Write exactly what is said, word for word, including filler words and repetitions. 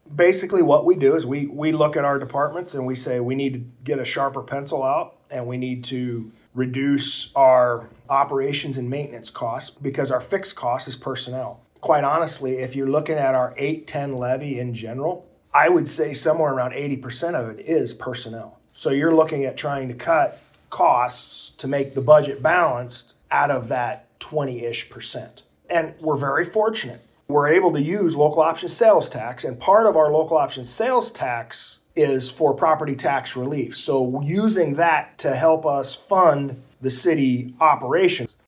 Basically what we do is we, we look at our departments and we say we need to get a sharper pencil out and we need to reduce our operations and maintenance costs because our fixed cost is personnel. Quite honestly, if you're looking at our eight ten levy in general, I would say somewhere around eighty percent of it is personnel. So you're looking at trying to cut costs to make the budget balanced out of that twenty-ish percent. And we're very fortunate. We're able to use local option sales tax, and part of our local option sales tax is for property tax relief. So using that to help us fund the city operations.